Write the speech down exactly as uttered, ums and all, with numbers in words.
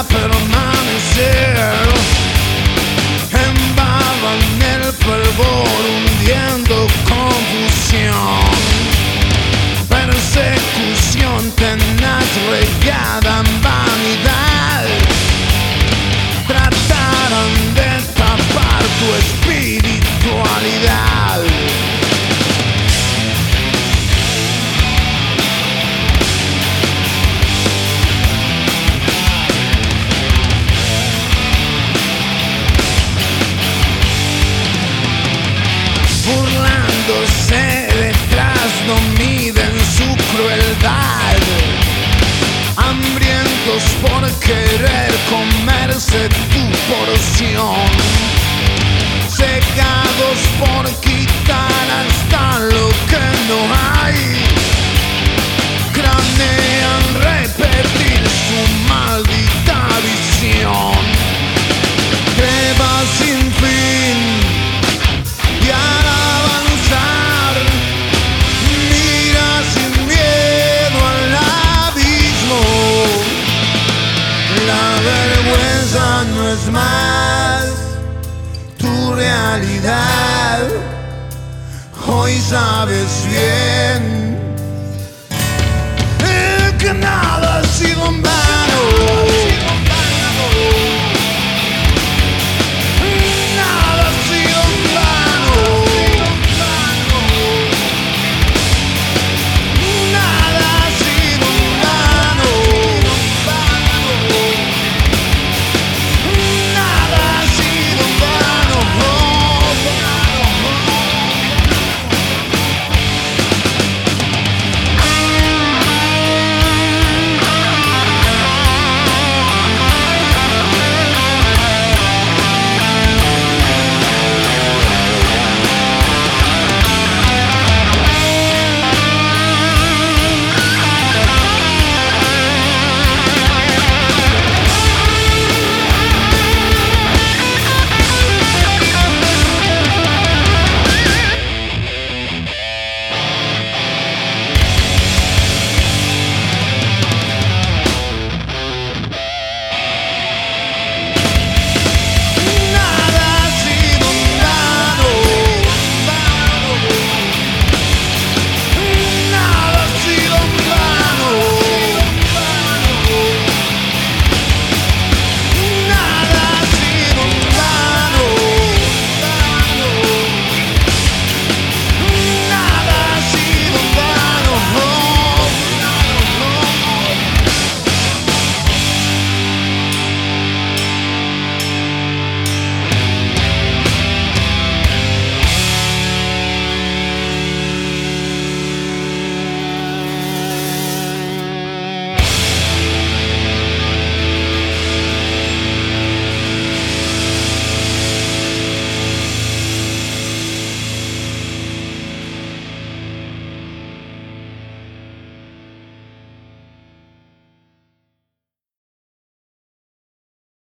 permanecer embaba en el fervor, hundiendo confusión, persecución tenaz regada en vanidad. Trataron de tapar tu espiritualidad. Burlándose detrás, no miden su crueldad, hambrientos por querer comerse tu porción, cegados por quitar hasta lo que no hay, cranean repetir su maldita visión. Greba sin fin y al avanzar, mira sin miedo al abismo. La vergüenza no es más tu realidad. Hoy sabes bien eh, que nada ha sido en vano.